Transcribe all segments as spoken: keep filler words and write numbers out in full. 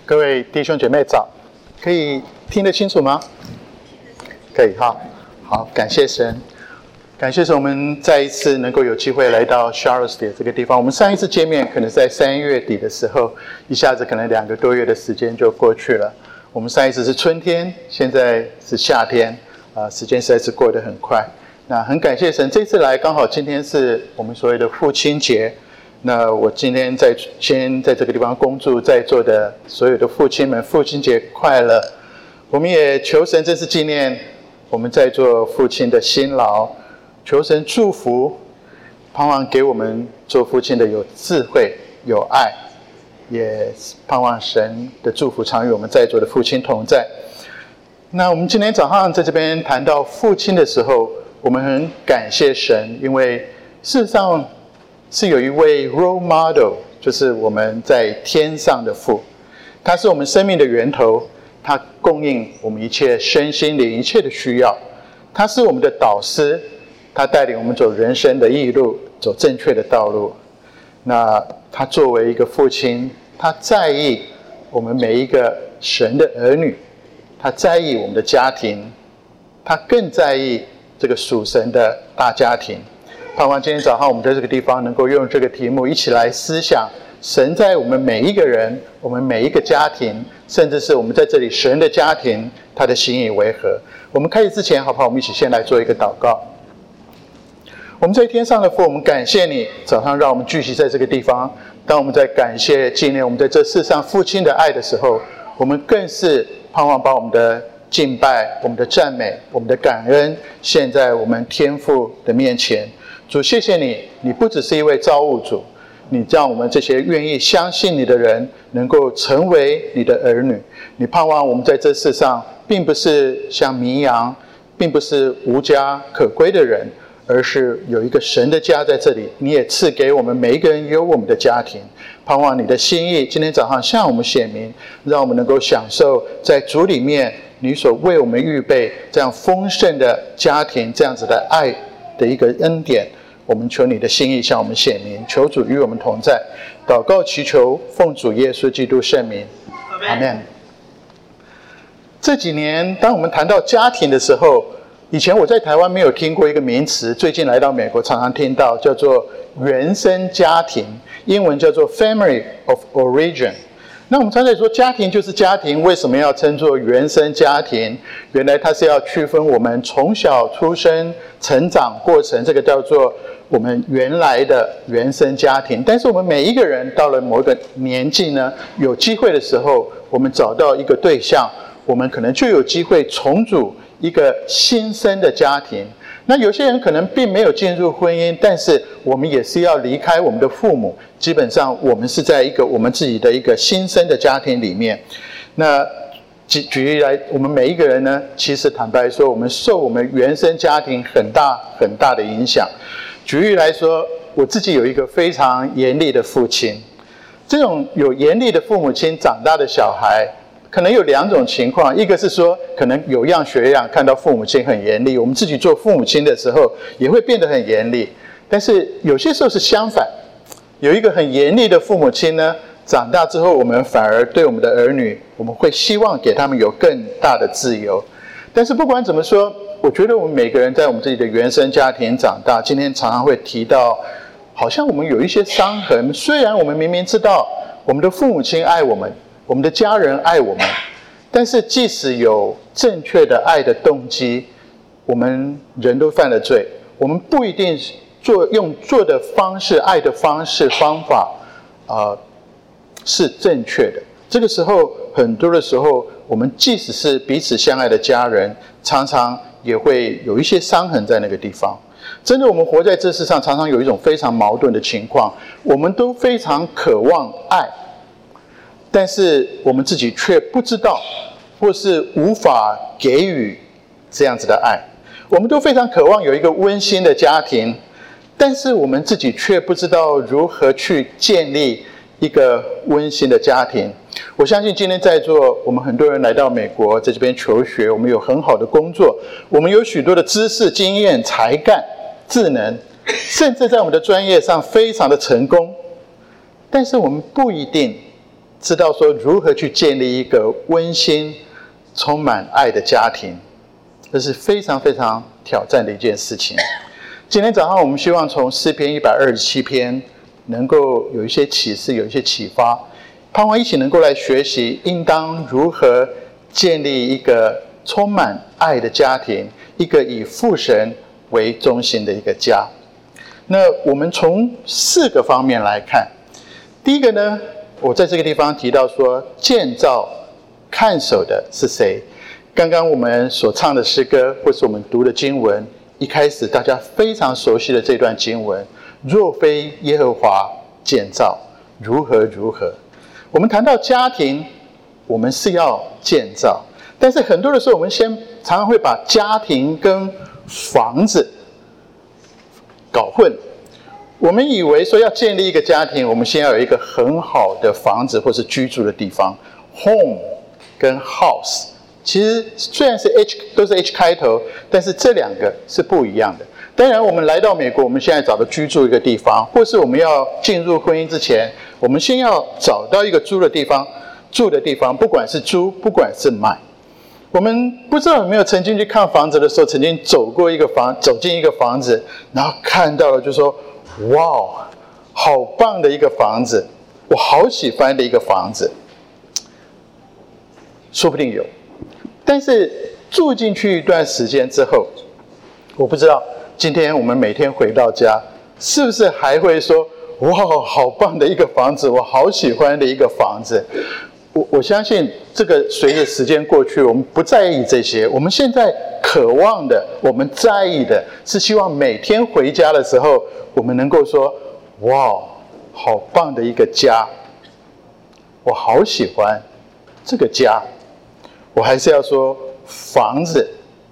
各位弟兄姐妹早，可以听得清楚吗？可以哈，好，感谢神，感谢神，我们再一次能够有机会来到 Charlottesville 这个地方。我们上一次见面可能在三月底的时候，一下子可能两个多月的时间就过去了。我们上一次是春天，现在是夏天，啊、呃，时间实在是过得很快。那很感谢神，这次来刚好今天是我们所谓的父亲节。那我今天在先在这个地方恭祝在座的所有的父亲们，父亲节快乐！我们也求神这次纪念我们在座父亲的辛劳，求神祝福，盼望给我们做父亲的有智慧、有爱，也盼望神的祝福常与我们在座的父亲同在。那我们今天早上在这边谈到父亲的时候，我们很感谢神，因为事实上是有一位 role model， 就是我们在天上的父，他是我们生命的源头，他供应我们一切身心灵一切的需要，他是我们的导师，他带领我们走人生的义路，走正确的道路。那他作为一个父亲，他在意我们每一个神的儿女，他在意我们的家庭，他更在意这个属神的大家庭。盼望今天早上我们在这个地方能够用这个题目一起来思想神在我们每一个人，我们每一个家庭，甚至是我们在这里神的家庭，他的心意为何。我们开始之前好不好，我们一起先来做一个祷告。我们在天上的父，我们感谢你早上让我们聚集在这个地方。当我们在感谢纪念我们在这世上父亲的爱的时候，我们更是盼望把我们的敬拜、我们的赞美、我们的感恩献在我们天父的面前。主，谢谢你，你不只是一位造物主，你让我们这些愿意相信你的人能够成为你的儿女。你盼望我们在这世上并不是像绵羊，并不是无家可归的人，而是有一个神的家在这里。你也赐给我们每一个人有我们的家庭。盼望你的心意今天早上向我们显明，让我们能够享受在主里面你所为我们预备这样丰盛的家庭，这样子的爱的一个恩典。我们求你的心意向我们显明，求主与我们同在。祷告祈求奉主耶稣基督圣名，阿们。这几年当我们谈到家庭的时候，以前我在台湾没有听过一个名词，最近来到美国常常听到，叫做原生家庭，英文叫做 family of origin。那我们常常说家庭就是家庭，为什么要称作原生家庭？原来它是要区分我们从小出生成长过程，这个叫做我们原来的原生家庭。但是我们每一个人到了某个年纪呢，有机会的时候，我们找到一个对象，我们可能就有机会重组一个新生的家庭。那有些人可能并没有进入婚姻，但是我们也是要离开我们的父母，基本上我们是在一个我们自己的一个新生的家庭里面。那举举例来，我们每一个人呢，其实坦白说，我们受我们原生家庭很大很大的影响。举例来说，我自己有一个非常严厉的父亲，这种有严厉的父母亲长大的小孩，可能有两种情况，一个是说可能有样学样，看到父母亲很严厉，我们自己做父母亲的时候也会变得很严厉。但是有些时候是相反，有一个很严厉的父母亲呢，长大之后我们反而对我们的儿女，我们会希望给他们有更大的自由。但是不管怎么说，我觉得我们每个人在我们自己的原生家庭长大，今天常常会提到，好像我们有一些伤痕，虽然我们明明知道我们的父母亲爱我们，我们的家人爱我们，但是即使有正确的爱的动机，我们人都犯了罪，我们不一定做用做的方式、爱的方式、方法，呃，是正确的。这个时候，很多的时候，我们即使是彼此相爱的家人，常常也会有一些伤痕在那个地方。真的，我们活在这世上，常常有一种非常矛盾的情况，我们都非常渴望爱，但是我们自己却不知道，或是无法给予这样子的爱。我们都非常渴望有一个温馨的家庭，但是我们自己却不知道如何去建立一个温馨的家庭。我相信今天在座我们很多人来到美国，在这边求学，我们有很好的工作，我们有许多的知识、经验、才干、智能，甚至在我们的专业上非常的成功，但是我们不一定知道说如何去建立一个温馨、充满爱的家庭，这是非常非常挑战的一件事情。今天早上我们希望从诗篇一百二十七篇能够有一些启示，有一些启发，盼望一起能够来学习应当如何建立一个充满爱的家庭，一个以父神为中心的一个家。那我们从四个方面来看。第一个呢，我在这个地方提到说，建造看守的是谁？刚刚我们所唱的诗歌，或是我们读的经文，一开始大家非常熟悉的这段经文，若非耶和华建造，如何如何。我们谈到家庭，我们是要建造，但是很多的时候我们先常常会把家庭跟房子搞混。我们以为说要建立一个家庭，我们先要有一个很好的房子或是居住的地方。 home 跟 house 其实虽然是 H 都是 H 开头，但是这两个是不一样的。当然我们来到美国，我们现在找到居住一个地方，或是我们要进入婚姻之前，我们先要找到一个租的地方，住的地方，不管是租不管是买。我们不知道有没有曾经去看房子的时候，曾经走过一个房走进一个房子，然后看到了就说哇，好棒的一个房子，我好喜欢的一个房子。说不定有，但是住进去一段时间之后，我不知道今天我们每天回到家，是不是还会说哇，好棒的一个房子，我好喜欢的一个房子。我我相信这个随着时间过去，我们不在意这些，我们现在渴望的，我们在意的是希望每天回家的时候，我们能够说哇，好棒的一个家，我好喜欢这个家。我还是要说，房子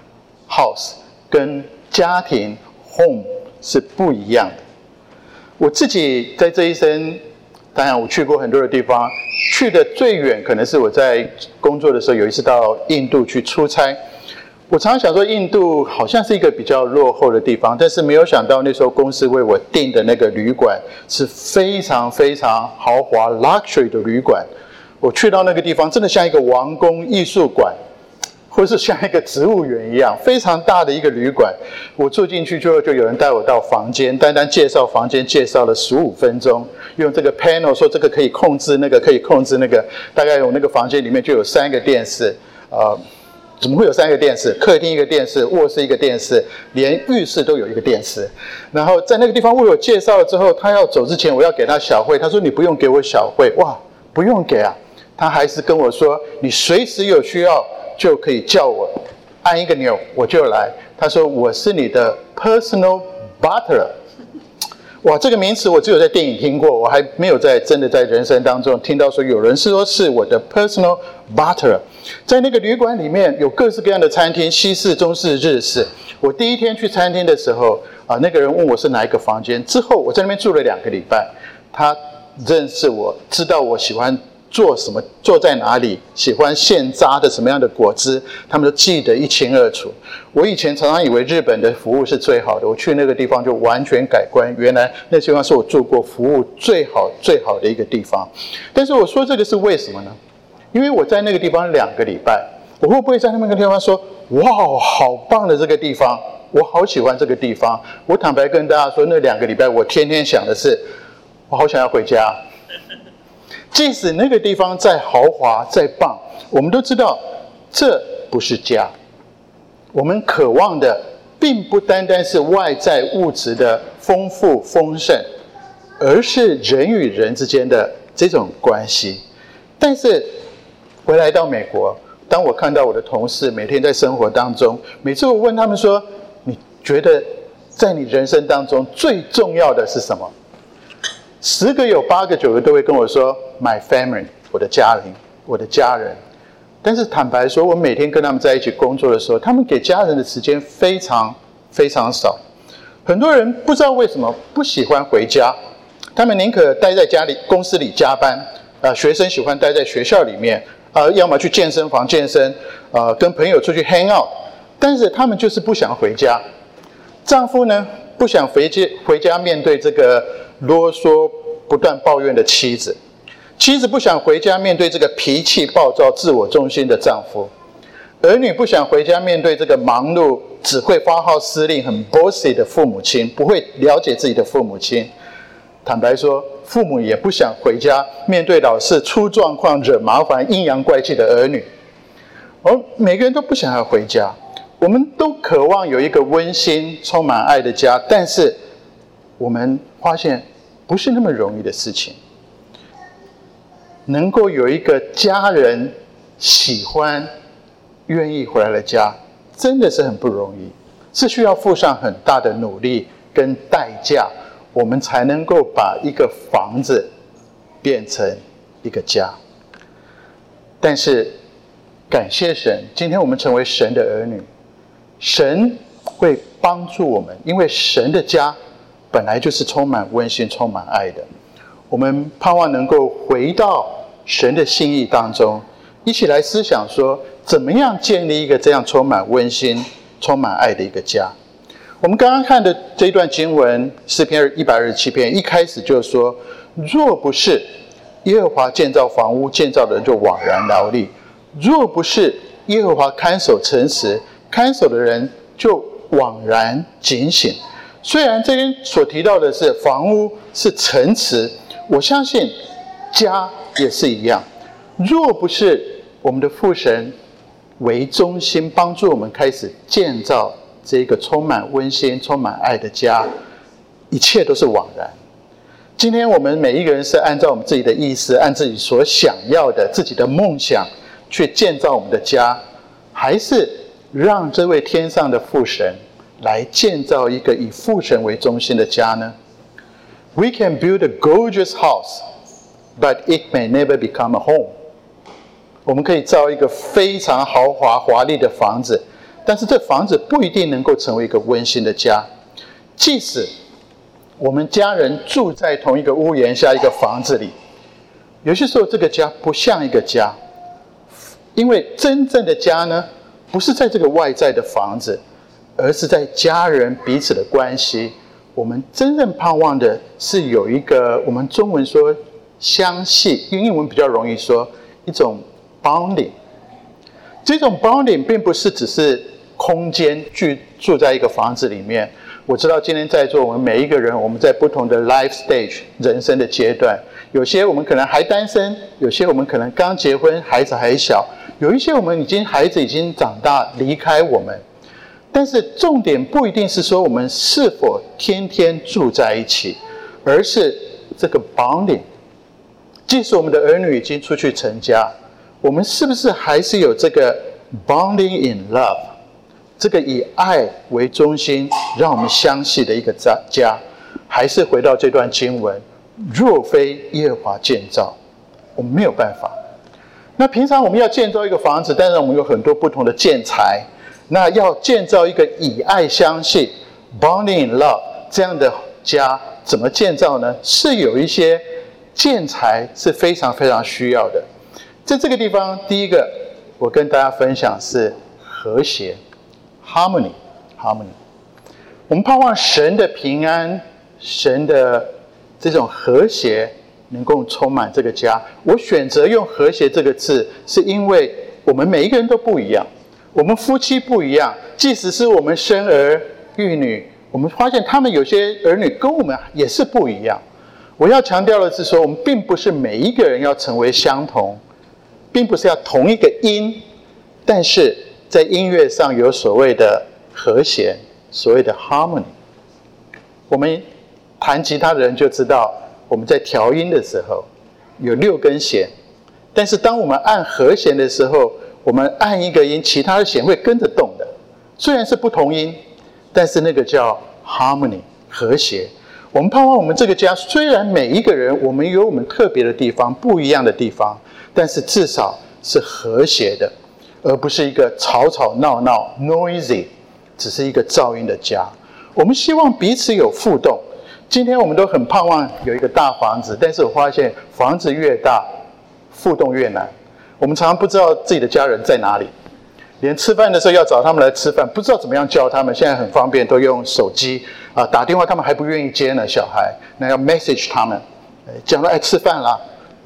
house 跟家庭 home 是不一样的。我自己在这一生，当然我去过很多的地方，去的最远可能是我在工作的时候有一次到印度去出差。我常常想说，印度好像是一个比较落后的地方，但是没有想到那时候公司为我订的那个旅馆是非常非常豪华 luxury 的旅馆。我去到那个地方，真的像一个王宫艺术馆，或是像一个植物园一样，非常大的一个旅馆。我住进去之后，就有人带我到房间，单单介绍房间介绍了十五分钟，用这个 panel 说这个可以控制，那个可以控制那个，大概有那个房间里面就有三个电视，呃，怎么会有三个电视？客厅一个电视，卧室一个电视，连浴室都有一个电视。然后在那个地方为我介绍了之后，他要走之前，我要给他小费，他说你不用给我小费，哇，不用给啊。他还是跟我说，你随时有需要就可以叫我，按一个钮我就来。他说我是你的 personal butler。哇，这个名词我只有在电影听过，我还没有在真的在人生当中听到说有人是说是我的 personal butler。在那个旅馆里面有各式各样的餐厅，西式、中式、日式。我第一天去餐厅的时候啊，那个人问我是哪一个房间，之后我在那边住了两个礼拜，他认识我，知道我喜欢做什么，坐在哪里，喜欢现榨的什么样的果汁，他们都记得一清二楚。我以前常常以为日本的服务是最好的，我去那个地方就完全改观，原来那地方是我住过服务最好最好的一个地方。但是我说这个是为什么呢？因为我在那个地方两个礼拜，我会不会在那个地方说哇，好棒的这个地方，我好喜欢这个地方。我坦白跟大家说，那两个礼拜我天天想的是我好想要回家。即使那个地方再豪华再棒，我们都知道这不是家。我们渴望的并不单单是外在物质的丰富丰盛，而是人与人之间的这种关系。但是回来到美国，当我看到我的同事每天在生活当中，每次我问他们说，你觉得在你人生当中最重要的是什么？十个有八个九个都会跟我说 my family， 我的家庭，我的家人。但是坦白说，我每天跟他们在一起工作的时候，他们给家人的时间非常非常少。很多人不知道为什么不喜欢回家，他们宁可待在家里公司里加班，呃，学生喜欢待在学校里面，呃，要么去健身房健身，呃，跟朋友出去 hang out， 但是他们就是不想回家。丈夫呢，不想回家回家面对这个啰嗦不断抱怨的妻子。 妻子不想回家面对这个脾气暴躁、自我中心的丈夫，儿女不想回家面对这个忙碌、只会发号施令、很 bossy 的父母亲，不会了解自己的父母亲。坦白说，父母也不想回家面对老是出状况、惹麻烦、阴阳怪气的儿女。而每个人都不想要回家，我们都渴望有一个温馨、充满爱的家，但是我们发现不是那么容易的事情。能够有一个家人喜欢、愿意回来的家，真的是很不容易，是需要付上很大的努力跟代价，我们才能够把一个房子变成一个家。但是感谢神，今天我们成为神的儿女，神会帮助我们，因为神的家本来就是充满温馨、充满爱的。我们盼望能够回到神的心意当中，一起来思想说，怎么样建立一个这样充满温馨、充满爱的一个家。我们刚刚看的这一段经文，诗篇一百二十七篇，一开始就说，若不是耶和华建造房屋，建造的人就枉然劳力；若不是耶和华看守城池，看守的人就枉然警醒。虽然这边所提到的是房屋是城池，我相信家也是一样。若不是我们的父神为中心，帮助我们开始建造这个充满温馨、充满爱的家，一切都是枉然。今天我们每一个人是按照我们自己的意思，按自己所想要的、自己的梦想去建造我们的家，还是让这位天上的父神来建造一个以父神为中心的家呢？ We can build a gorgeous house, but it may never become a home. 我们可以造一个非常豪华华丽的房子，但是这房子不一定能够成为一个温馨的家。即使我们家人住在同一个屋檐下一个房子里，有些时候这个家不像一个家，因为真正的家呢，不是在这个外在的房子，而是在家人彼此的关系。我们真正盼望的是有一个，我们中文说相系，英文比较容易说一种 bonding。这种 bonding 并不是只是空间居住在一个房子里面。我知道今天在座我们每一个人，我们在不同的 life stage 人生的阶段，有些我们可能还单身，有些我们可能刚结婚，孩子还小，有一些我们已经孩子已经长大离开我们。但是重点不一定是说我们是否天天住在一起，而是这个 bonding。即使我们的儿女已经出去成家，我们是不是还是有这个 bonding in love， 这个以爱为中心让我们相系的一个家？还是回到这段经文，若非耶和华建造，我们没有办法。那平常我们要建造一个房子，但是我们有很多不同的建材，那要建造一个以爱相系 bonding in love 这样的家，怎么建造呢？是有一些建材是非常非常需要的。在这个地方，第一个我跟大家分享是和谐 harmony harmony。我们盼望神的平安，神的这种和谐能够充满这个家。我选择用和谐这个字，是因为我们每一个人都不一样，我们夫妻不一样，即使是我们生儿育女，我们发现他们有些儿女跟我们也是不一样。我要强调的是说，我们并不是每一个人要成为相同，并不是要同一个音，但是在音乐上有所谓的和谐，所谓的 harmony。 我们弹吉他的人就知道，我们在调音的时候有六根弦，但是当我们按和弦的时候，我们按一个音，其他的弦会跟着动的。虽然是不同音，但是那个叫 harmony 和谐。我们盼望我们这个家，虽然每一个人我们有我们特别的地方，不一样的地方，但是至少是和谐的，而不是一个吵吵闹闹 noisy， 只是一个噪音的家。我们希望彼此有互动。今天我们都很盼望有一个大房子，但是我发现房子越大，互动越难。我们常常不知道自己的家人在哪里，连吃饭的时候要找他们来吃饭，不知道怎么样叫他们。现在很方便，都用手机啊、呃、打电话，他们还不愿意接呢。小孩，那要 message 他们，讲到哎吃饭啦，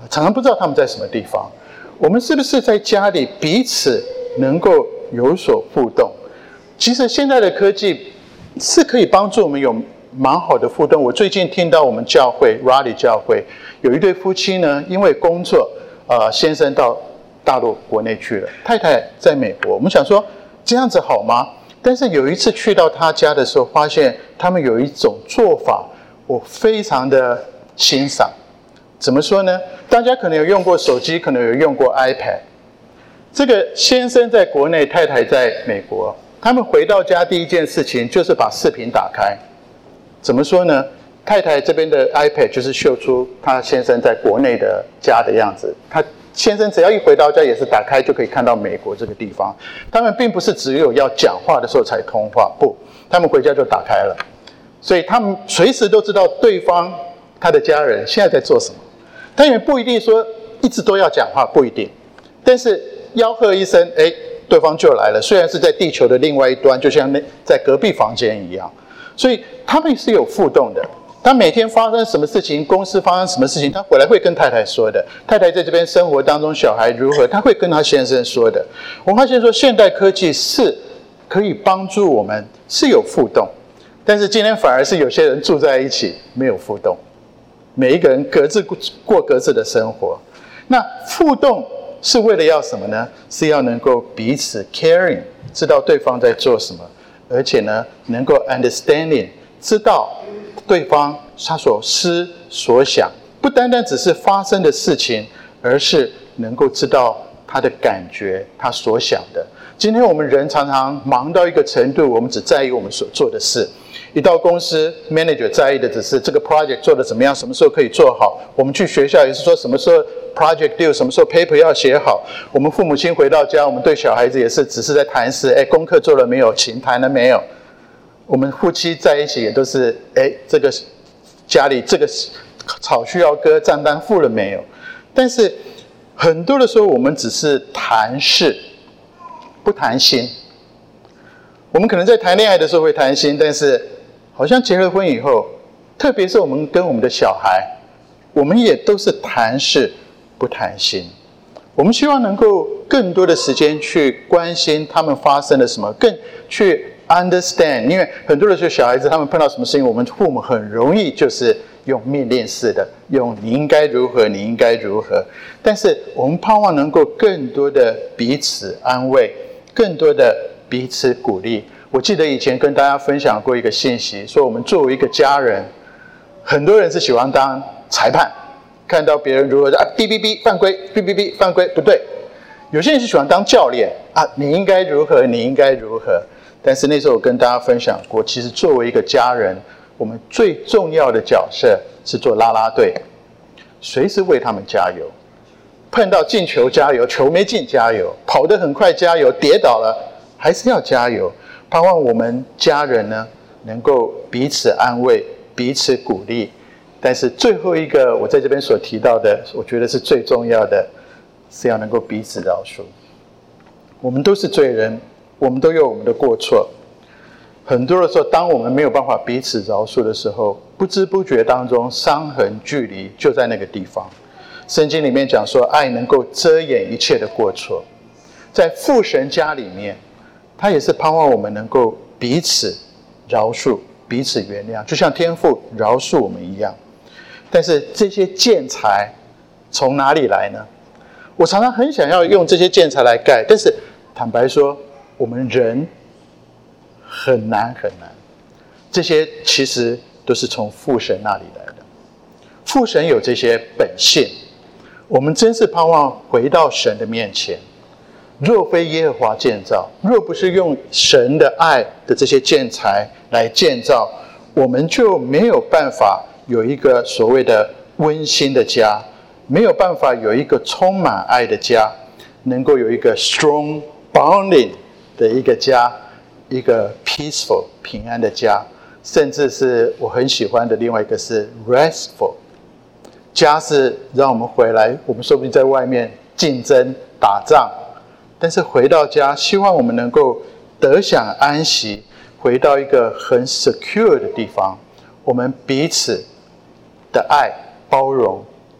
常常不知道他们在什么地方。我们是不是在家里彼此能够有所互动？其实现在的科技是可以帮助我们有蛮好的互动。我最近听到我们教会 Raleigh 教会有一对夫妻呢，因为工作，呃，先生到大陆国内去了，太太在美国。我们想说这样子好吗？但是有一次去到他家的时候，发现他们有一种做法，我非常的欣赏。怎么说呢？大家可能有用过手机，可能有用过 iPad。这个先生在国内，太太在美国。他们回到家第一件事情就是把视频打开。怎么说呢？太太这边的 iPad 就是秀出他先生在国内的家的样子。他先生只要一回到家，也是打开就可以看到美国这个地方。他们并不是只有要讲话的时候才通话，不，他们回家就打开了。所以他们随时都知道对方他的家人现在在做什么。但也不一定说一直都要讲话，不一定。但是吆喝一声，哎，对方就来了。虽然是在地球的另外一端，就像那在隔壁房间一样。所以他们是有互动的。他每天发生什么事情，公司发生什么事情，他回来会跟太太说的。太太在这边生活当中，小孩如何，他会跟他先生说的。我发现说，现代科技是可以帮助我们，是有互动。但是今天反而是有些人住在一起，没有互动。每一个人各自过各自的生活。那互动是为了要什么呢？是要能够彼此 caring， 知道对方在做什么，而且呢，能够 understanding， 知道对方他所思所想，不单单只是发生的事情，而是能够知道他的感觉，他所想的。今天我们人常常忙到一个程度，我们只在意我们所做的事。一到公司 ，manager 在意的只是这个 project 做得怎么样，什么时候可以做好。我们去学校也是说什么时候 project due， 什么时候 paper 要写好。我们父母亲回到家，我们对小孩子也是只是在谈事，哎，功课做了没有？琴弹了没有？我们夫妻在一起也都是，哎，这个家里这个草需要割，账单付了没有？但是很多的时候，我们只是谈事，不谈心。我们可能在谈恋爱的时候会谈心，但是好像结了婚以后，特别是我们跟我们的小孩，我们也都是谈事不谈心。我们希望能够更多的时间去关心他们发生了什么，更去 understand。因为很多的时候小孩子他们碰到什么事情，我们父母很容易就是用命令式的，用你应该如何，你应该如何。但是我们盼望能够更多的彼此安慰，更多的彼此鼓励。我记得以前跟大家分享过一个信息，说我们作为一个家人，很多人是喜欢当裁判，看到别人如何啊，哔哔哔犯规，哔哔哔犯规不对。有些人是喜欢当教练啊，你应该如何，你应该如何。但是那时候我跟大家分享过，其实作为一个家人，我们最重要的角色是做啦啦队，随时为他们加油。碰到进球加油，球没进加油，跑得很快加油，跌倒了还是要加油。盼望我们家人呢，能够彼此安慰，彼此鼓励。但是最后一个我在这边所提到的，我觉得是最重要的，是要能够彼此饶恕。我们都是罪人，我们都有我们的过错。很多的时候，当我们没有办法彼此饶恕的时候，不知不觉当中伤痕距离就在那个地方。圣经里面讲说，爱能够遮掩一切的过错。在父神家里面，他也是盼望我们能够彼此饶恕，彼此原谅，就像天父饶恕我们一样。但是这些建材从哪里来呢？我常常很想要用这些建材来盖，但是坦白说，我们人很难很难。这些其实都是从父神那里来的。父神有这些本性，我们真是盼望回到神的面前。若非耶和华建造，若不是用神的爱的这些建材来建造，我们就没有办法有一个所谓的温馨的家，没有办法有一个充满爱的家，能够有一个 strong bonding 的一个家，一个 peaceful 平安的家，甚至是我很喜欢的另外一个是 restful。家是让我们回来，我们说不定在外面竞争打仗，但是回到家，希望我们能够得享安息，回到一个很 secure 的地方，我们彼此的爱包容，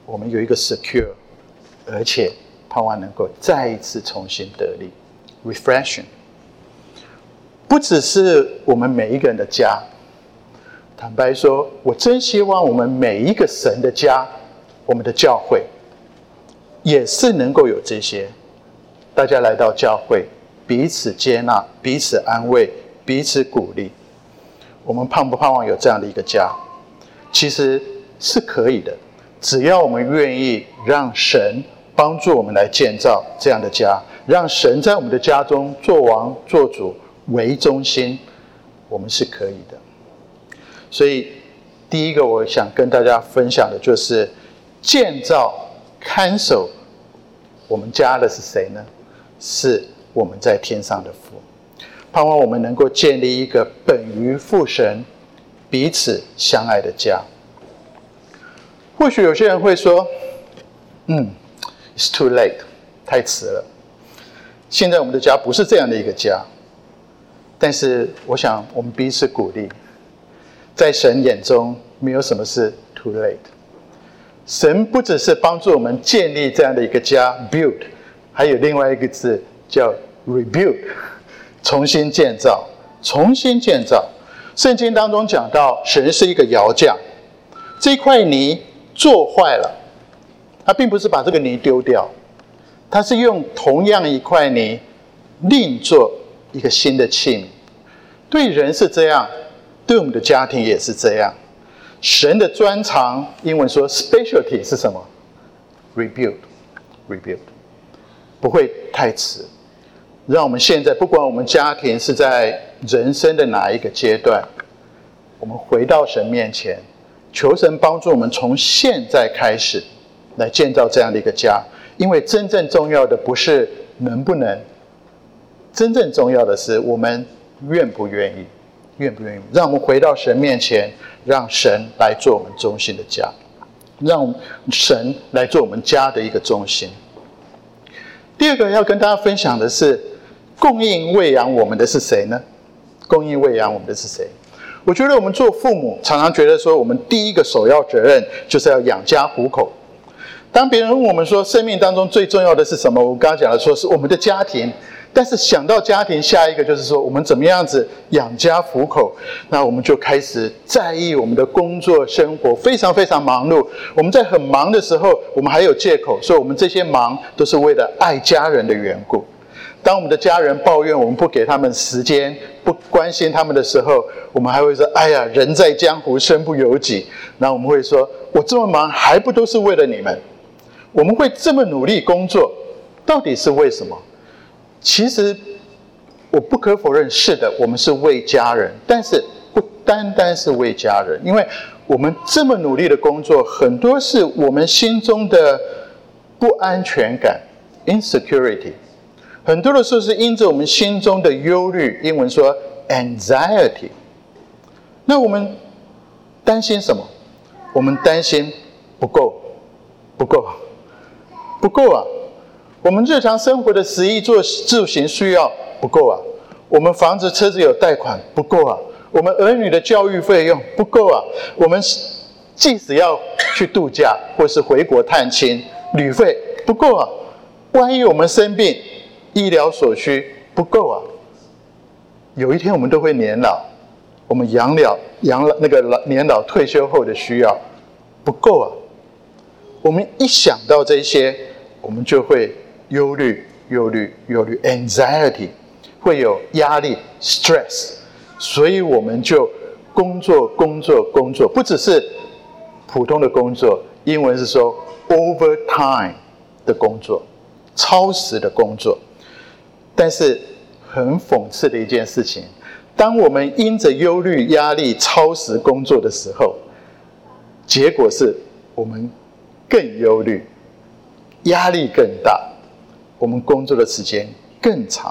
我们有一个 secure， 而且盼望能够再一次重新得力 refreshing。 不只是我们每一个人的家，坦白说，我真希望我们每一个神的家，我们的教会也是能够有这些，大家来到教会彼此接纳，彼此安慰，彼此鼓励。我们盼不盼望有这样的一个家？其实是可以的，只要我们愿意让神帮助我们来建造这样的家，让神在我们的家中做王做主为中心，我们是可以的。所以第一个我想跟大家分享的就是建造看守我们家的是谁呢？是我们在天上的父。盼望我们能够建立一个本于父神彼此相爱的家。或许有些人会说，嗯 It's too late， 太迟了，现在我们的家不是这样的一个家。但是我想我们彼此鼓励，在神眼中没有什么是 too late。 神不只是帮助我们建立这样的一个家 build， 还有另外一个字叫 rebuild， 重新建造，重新建造。圣经当中讲到神是一个窑匠，这块泥做坏了，他并不是把这个泥丢掉，他是用同样一块泥另做一个新的器皿。对人是这样，对我们的家庭也是这样。神的专长，英文说 specialty 是什么？ rebuild rebuild， 不会太迟。让我们现在不管我们家庭是在人生的哪一个阶段，我们回到神面前，求神帮助我们从现在开始来建造这样的一个家。因为真正重要的不是能不能，真正重要的是我们愿不愿意，愿不愿意让我们回到神面前，让神来做我们中心的家，让神来做我们家的一个中心。第二个要跟大家分享的是，供应喂养我们的是谁呢？供应喂养我们的是谁？我觉得我们做父母常常觉得说，我们第一个首要责任就是要养家糊口。当别人问我们说生命当中最重要的是什么，我刚刚讲的说是我们的家庭，但是想到家庭，下一个就是说我们怎么样子养家糊口，那我们就开始在意我们的工作生活，非常非常忙碌。我们在很忙的时候，我们还有借口说我们这些忙都是为了爱家人的缘故。当我们的家人抱怨我们不给他们时间，不关心他们的时候，我们还会说，哎呀，人在江湖身不由己。然后我们会说，我这么忙还不都是为了你们？我们会这么努力工作，到底是为什么？其实我不可否认，是的，我们是为家人，但是不单单是为家人，因为我们这么努力的工作，很多是我们心中的不安全感 insecurity， 很多的时候是因着我们心中的忧虑，英文说 anxiety。 那我们担心什么？我们担心不够不够不够啊！我们日常生活的食衣住住行需要不够啊，我们房子车子有贷款不够啊，我们儿女的教育费用不够啊，我们即使要去度假或是回国探亲，旅费不够啊，万一我们生病，医疗所需不够啊。有一天我们都会年老，我们养老养老那个老年老退休后的需要不够啊。我们一想到这些，我们就会忧虑忧虑忧虑 anxiety， 会有压力 stress， 所以我们就工作工作工作，不只是普通的工作，英文是说 overtime 的工作，超时的工作。但是很讽刺的一件事情，当我们因着忧虑压力超时工作的时候，结果是我们更忧虑，压力更大，我们工作的时间更长。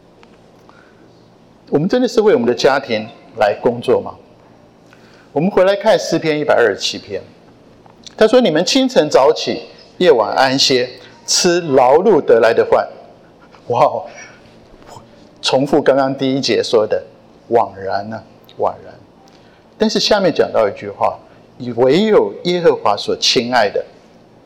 我们真的是为我们的家庭来工作吗？我们回来看诗篇一百二十七篇，他说：“你们清晨早起，夜晚安歇，吃劳碌得来的饭。”哇，重复刚刚第一节说的，枉然啊，枉然。但是下面讲到一句话：“唯有耶和华所亲爱的，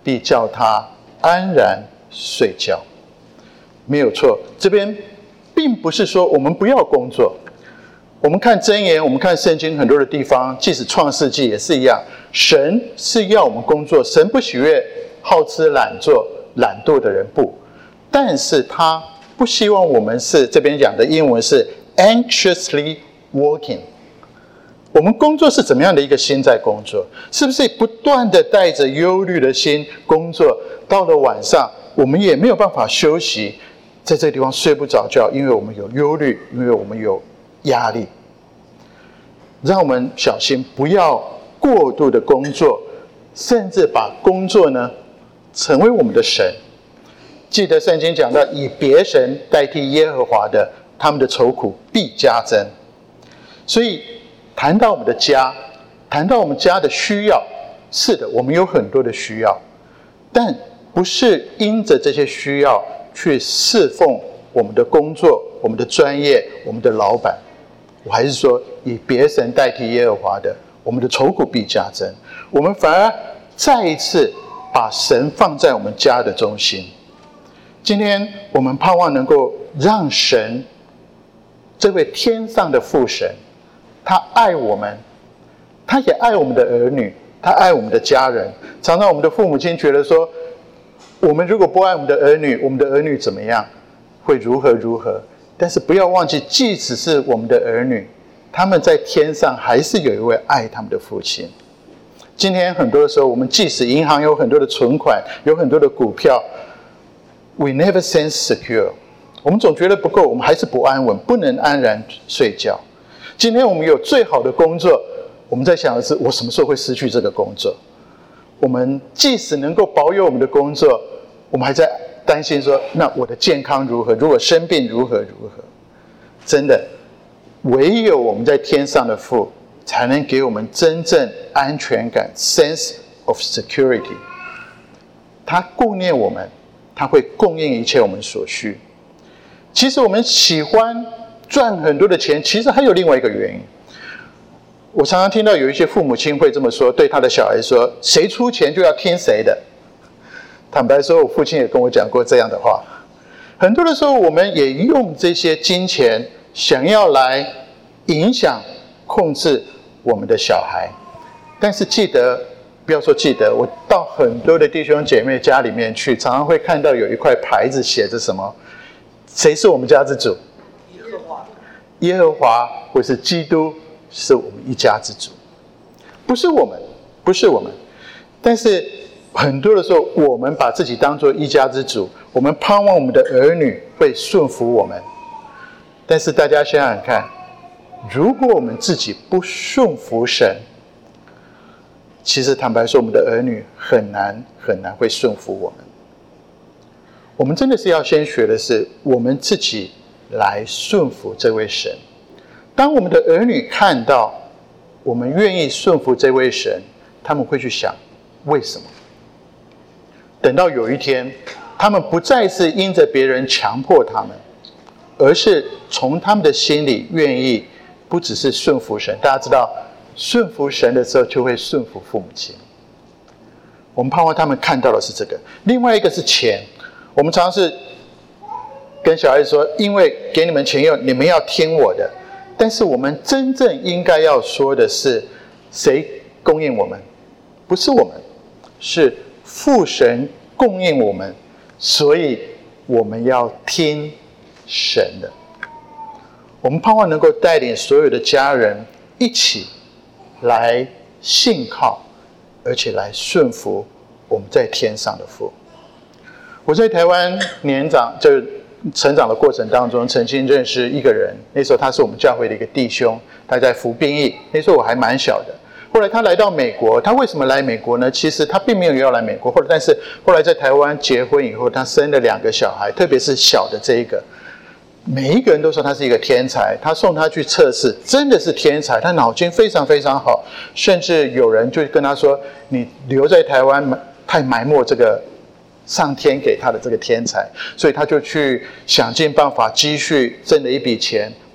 必叫他安然睡觉。没有错，这边并不是说我们不要工作。我们看箴言，我们看圣经很多的地方，即使创世纪也是一样，神是要我们工作，神不喜悦好吃懒做懒惰的人，不，但是他不希望我们是，这边讲的英文是 anxiously working。我们工作是怎么样的一个心在工作？是不是不断的带着忧虑的心工作？到了晚上，我们也没有办法休息，在这个地方睡不着觉，因为我们有忧虑，因为我们有压力。让我们小心，不要过度的工作，甚至把工作呢成为我们的神。记得圣经讲到，以别神代替耶和华的，他们的愁苦必加增。所以谈到我们的家，谈到我们家的需要，是的，我们有很多的需要，但不是因着这些需要去侍奉我们的工作、我们的专业、我们的老板。我还是说，以别神代替耶和华的，我们的愁苦必加增。我们反而再一次把神放在我们家的中心。今天我们盼望能够让神，这位天上的父神，他爱我们，他也爱我们的儿女，他爱我们的家人。常常我们的父母亲觉得说，我们如果不爱我们的儿女，我们的儿女怎么样，会如何如何。但是不要忘记，即使是我们的儿女，他们在天上还是有一位爱他们的父亲。今天很多的时候，我们即使银行有很多的存款，有很多的股票， we never sense secure。 我们总觉得不够，我们还是不安稳，不能安然睡觉。今天我们有最好的工作，我们在想的是，我什么时候会失去这个工作？我们即使能够保有我们的工作，我们还在担心说，那我的健康如何？如果生病如何如何？真的，唯有我们在天上的父，才能给我们真正安全感 （sense of security）。他顾念我们，他会供应一切我们所需。其实我们喜欢赚很多的钱，其实还有另外一个原因。我常常听到有一些父母亲会这么说，对他的小孩说：“谁出钱就要听谁的。”坦白说，我父亲也跟我讲过这样的话。很多的时候，我们也用这些金钱想要来影响、控制我们的小孩。但是记得，不要说记得，我到很多的弟兄姐妹家里面去，常常会看到有一块牌子写着什么？谁是我们家之主？耶和华。耶和华或是基督是我们一家之主，不是我们，不是我们。但是很多的时候，我们把自己当作一家之主，我们盼望我们的儿女会顺服我们。但是大家想想看，如果我们自己不顺服神，其实坦白说，我们的儿女很难很难会顺服我们。我们真的是要先学的是，我们自己来顺服这位神。当我们的儿女看到我们愿意顺服这位神，他们会去想为什么。等到有一天，他们不再是因着别人强迫他们，而是从他们的心里愿意，不只是顺服神。大家知道，顺服神的时候，就会顺服父母亲。我们盼望他们看到的是这个。另外一个是钱。我们常常是跟小孩子说，因为给你们钱用，你们要听我的。但是我们真正应该要说的是，谁供应我们？不是我们，是父神供应我们，所以我们要听神的。我们盼望能够带领所有的家人一起来信靠，而且来顺服我们在天上的父。我在台湾年长，就是成长的过程当中，曾经认识一个人。那时候他是我们教会的一个弟兄，他在服兵役。那时候我还蛮小的。后来他来到美国，他为什么来美国呢？其实他并没有要来美国，或者但是后来在台湾结婚以后，他生了两个小孩，特别是小的这一个，每一个人都说他是一个天才。他送他去测试，真的是天才，他脑筋非常非常好。甚至有人就跟他说：“你留在台湾太埋没这个。”上天给他的这个天才，所以他就去想尽办法积蓄，挣了一笔钱，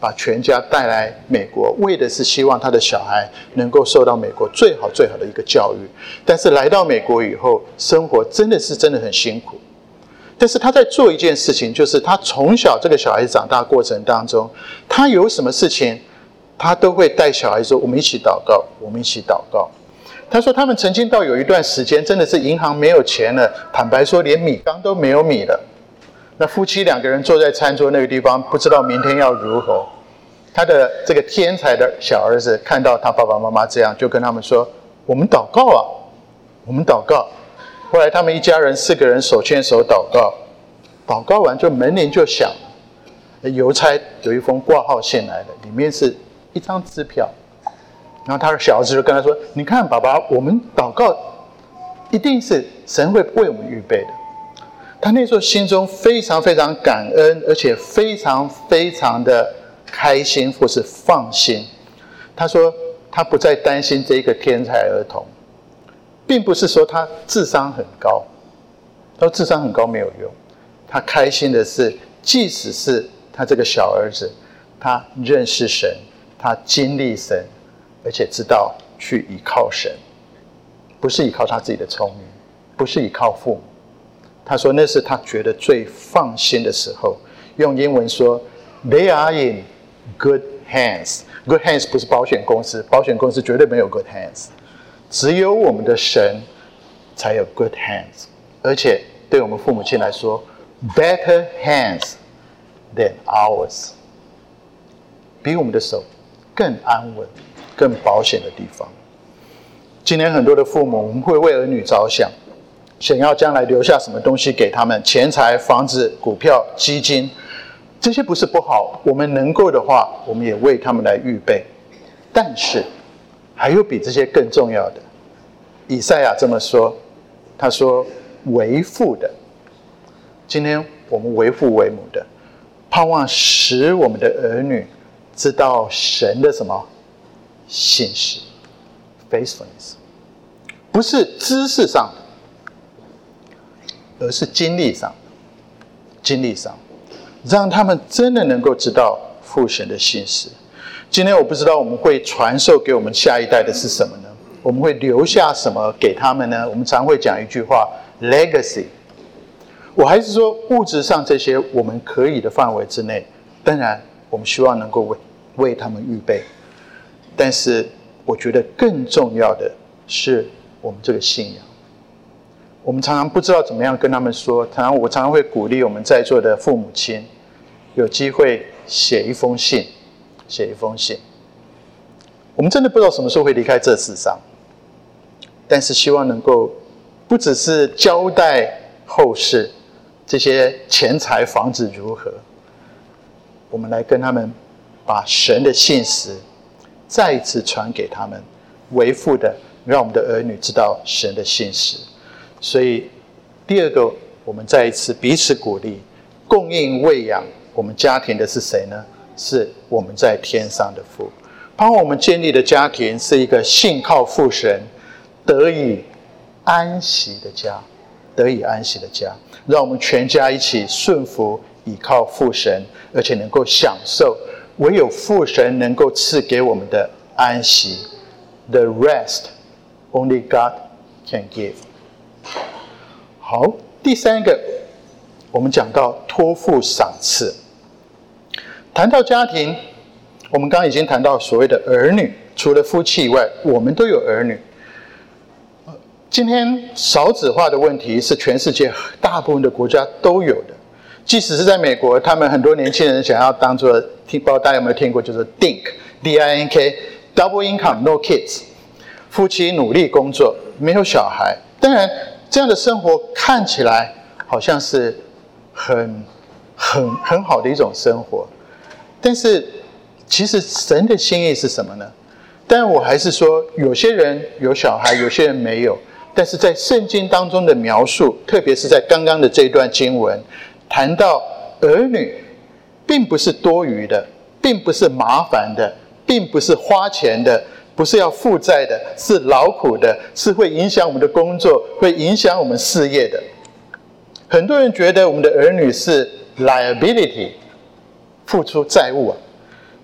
把全家带来美国，为的是希望他的小孩能够受到美国最好最好的一个教育。但是来到美国以后，生活真的是真的很辛苦。但是他在做一件事情，就是他从小这个小孩子长大过程当中，他有什么事情，他都会带小孩说：“我们一起祷告，我们一起祷告。”他说他们曾经到有一段时间，真的是银行没有钱了，坦白说连米缸都没有米了。那夫妻两个人坐在餐桌那个地方，不知道明天要如何。他的这个天才的小儿子看到他爸爸妈妈这样，就跟他们说：“我们祷告啊，我们祷告。”后来他们一家人四个人手牵手祷告，祷告完就门铃就响了，邮差有一封挂号信来了，里面是一张支票。然后他的小儿子就跟他说：“你看爸爸，我们祷告一定是神会为我们预备的。”他那时候心中非常非常感恩，而且非常非常的开心或是放心。他说他不再担心这个天才儿童，并不是说他智商很高，他说智商很高没有用。他开心的是，即使是他这个小儿子，他认识神，他经历神，而且知道去依靠神，不是依靠他自己的聪明，不是依靠父母。他说那是他觉得最放心的时候。用英文说 They are in good hands. Good hands 不是保险公司，保险公司绝对没有 good hands， 只有我们的神才有 good hands。 而且对我们父母亲来说， better hands than ours， 比我们的手更安稳更保险的地方。今天很多的父母，我们会为儿女着想，想要将来留下什么东西给他们，钱财、房子、股票、基金，这些不是不好，我们能够的话，我们也为他们来预备。但是还有比这些更重要的。以赛亚这么说，他说为父的，今天我们为父为母的，盼望使我们的儿女知道神的什么信实 faithfulness， 不是知识上的，而是经历上，经历上，让他们真的能够知道父神的信实。今天我不知道我们会传授给我们下一代的是什么呢？我们会留下什么给他们呢？我们常会讲一句话 legacy。 我还是说物质上这些我们可以的范围之内，当然我们希望能够为为他们预备。但是我觉得更重要的是我们这个信仰。我们常常不知道怎么样跟他们说，常常我常常会鼓励我们在座的父母亲，有机会写一封信，写一封信。我们真的不知道什么时候会离开这世上，但是希望能够不只是交代后世这些钱财房子如何，我们来跟他们把神的信实再一次传给他们，为父的让我们的儿女知道神的信实。所以第二个，我们再一次彼此鼓励，供应喂养我们家庭的是谁呢？是我们在天上的父。盼望我们建立的家庭是一个信靠父神得以安息的家，得以安息的家，让我们全家一起顺服倚靠父神，而且能够享受唯有父神能够赐给我们的安息。 The rest only God can give。 好，第三个，我们讲到托付赏赐。谈到家庭，我们刚刚已经谈到所谓的儿女，除了夫妻以外，我们都有儿女。今天少子化的问题是全世界大部分的国家都有的，即使是在美国，他们很多年轻人想要当做，听不知道大家有没有听过，就是 D I N K D I N K Double Income No Kids， 夫妻努力工作，没有小孩。当然这样的生活看起来好像是很很很好的一种生活，但是其实神的心意是什么呢？但我还是说，有些人有小孩，有些人没有。但是在圣经当中的描述，特别是在刚刚的这一段经文，谈到儿女并不是多余的，并不是麻烦的，并不是花钱的，不是要负债的，是劳苦的，是会影响我们的工作，会影响我们事业的。很多人觉得我们的儿女是 liability， 付出债务啊。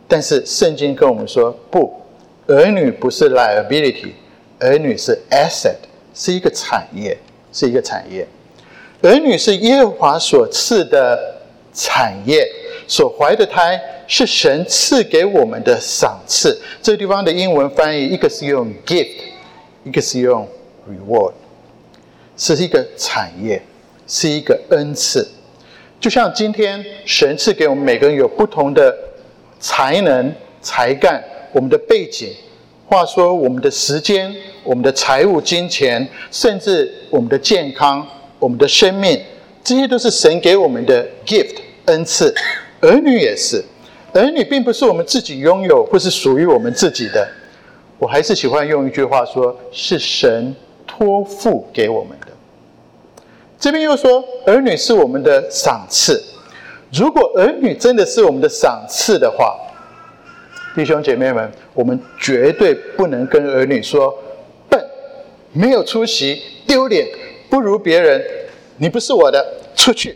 但是圣经跟我们说，不，儿女不是 liability， 儿女是 asset， 是一个产业，是一个产业。儿女是耶和华所赐的产业，所怀的胎是神赐给我们的赏赐。这个地方的英文翻译，一个是用 gift， 一个是用 reward， 是一个产业，是一个恩赐。就像今天神赐给我们每个人有不同的才能、才干，我们的背景，话说我们的时间、我们的财务、金钱，甚至我们的健康、我们的生命，这些都是神给我们的 gift 恩赐。儿女也是，儿女并不是我们自己拥有或是属于我们自己的。我还是喜欢用一句话说，是神托付给我们的。这边又说儿女是我们的赏赐。如果儿女真的是我们的赏赐的话，弟兄姐妹们，我们绝对不能跟儿女说笨、没有出息、丢脸、不如别人，你不是我的，出去。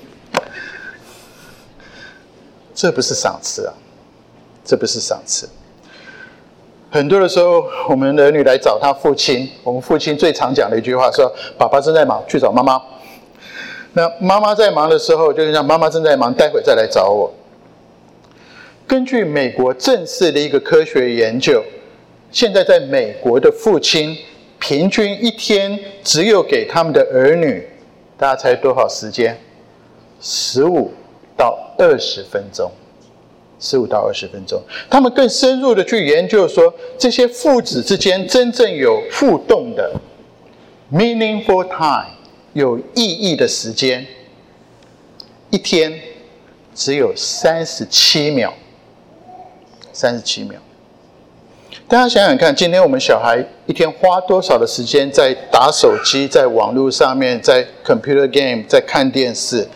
这不是赏赐啊，这不是赏赐。很多的时候，我们的儿女来找他父亲，我们父亲最常讲的一句话说：爸爸正在忙，去找妈妈。那妈妈在忙的时候，就是让妈妈正在忙，待会再来找我。根据美国正式的一个科学研究，现在在美国的父亲平均一天只有给他们的儿女，大家猜多少时间？十五到二十分钟。十五到二十分钟。他们更深入的去研究说，这些父子之间真正有互动的 meaningful time， 有意义的时间，一天只有三十七秒。三十七秒。大家想想看，今天我们小孩一天花多少的时间在打手机，在网络上面，在 computer game， 在看电视？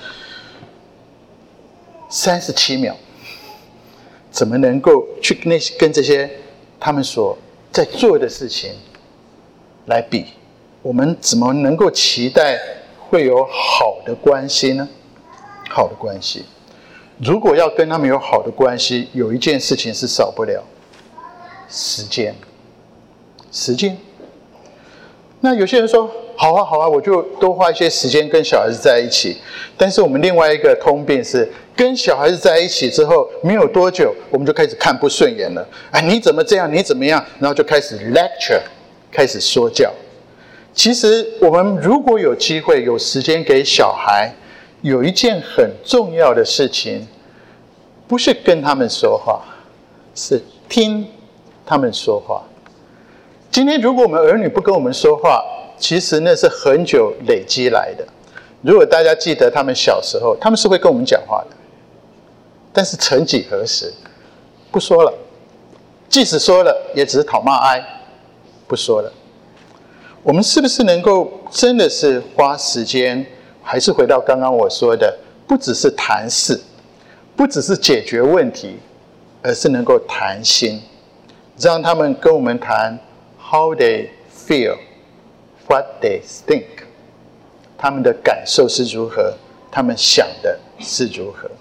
三十七秒。怎么能够去那些跟这些他们所在做的事情来比？我们怎么能够期待会有好的关系呢？好的关系，如果要跟他们有好的关系，有一件事情是少不了：时间。时间。那有些人说：好啊，好啊，我就多花一些时间跟小孩子在一起。但是我们另外一个通病是，跟小孩子在一起之后，没有多久，我们就开始看不顺眼了。哎，你怎么这样？你怎么样？然后就开始 lecture， 开始说教。其实我们如果有机会、有时间给小孩，有一件很重要的事情，不是跟他们说话，是听他们说话。今天如果我们儿女不跟我们说话，其实那是很久累积来的。如果大家记得他们小时候，他们是会跟我们讲话的，但是曾几何时不说了，即使说了也只是讨骂哀，不说了。我们是不是能够真的是花时间，还是回到刚刚我说的，不只是谈事，不只是解决问题，而是能够谈心，让他们跟我们谈 how they feel， what they think， 他们的感受是如何，他们想的是如何。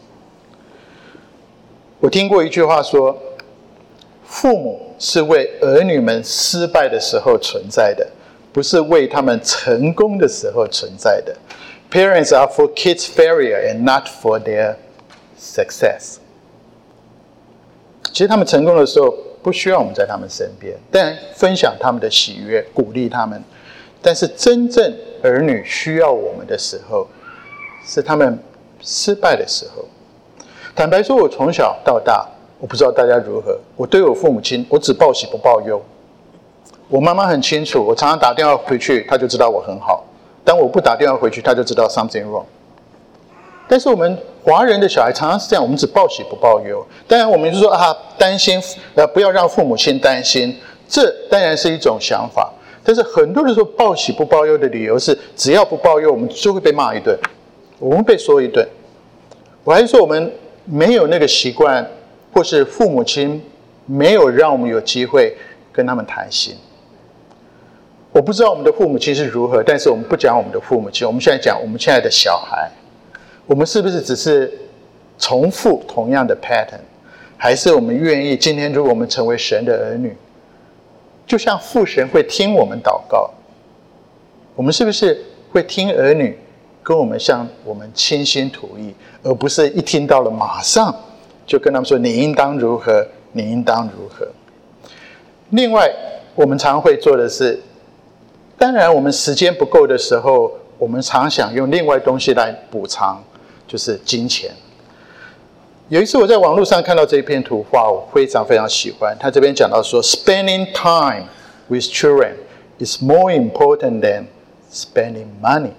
我听过一句话说，父母是为儿女们失败的时候存在的，不是为他们成功的时候存在的。Parents are for kids' failure and not for their success。其实他们成功的时候不需要我们在他们身边，但分享他们的喜悦，鼓励他们。但是真正儿女需要我们的时候，是他们失败的时候。坦白说，我从小到大，我不知道大家如何，我对我父母亲，我只报喜不报忧。我妈妈很清楚，我常常打电话回去，她就知道我很好；当我不打电话回去，她就知道 something wrong。但是我们华人的小孩常常是这样，我们只报喜不报忧。当然，我们就说啊，担心，呃，不要让父母亲担心，这当然是一种想法。但是很多人说报喜不报忧的理由是，只要不报忧，我们就会被骂一顿，我们被说一顿。我还是说我们没有那个习惯，或是父母亲没有让我们有机会跟他们谈心。我不知道我们的父母亲是如何，但是我们不讲我们的父母亲，我们现在讲我们现在的小孩，我们是不是只是重复同样的 pattern， 还是我们愿意今天如果我们成为神的儿女，就像父神会听我们祷告，我们是不是会听儿女跟我们向我们倾心吐意，而不是一听到了马上就跟他们说你应当如何，你应当如何。另外我们常会做的是，当然我们时间不够的时候，我们常想用另外东西来补偿，就是金钱。有一次我在网络上看到这一篇图画，我非常非常喜欢。他这边讲到说 spending time with children is more important than spending money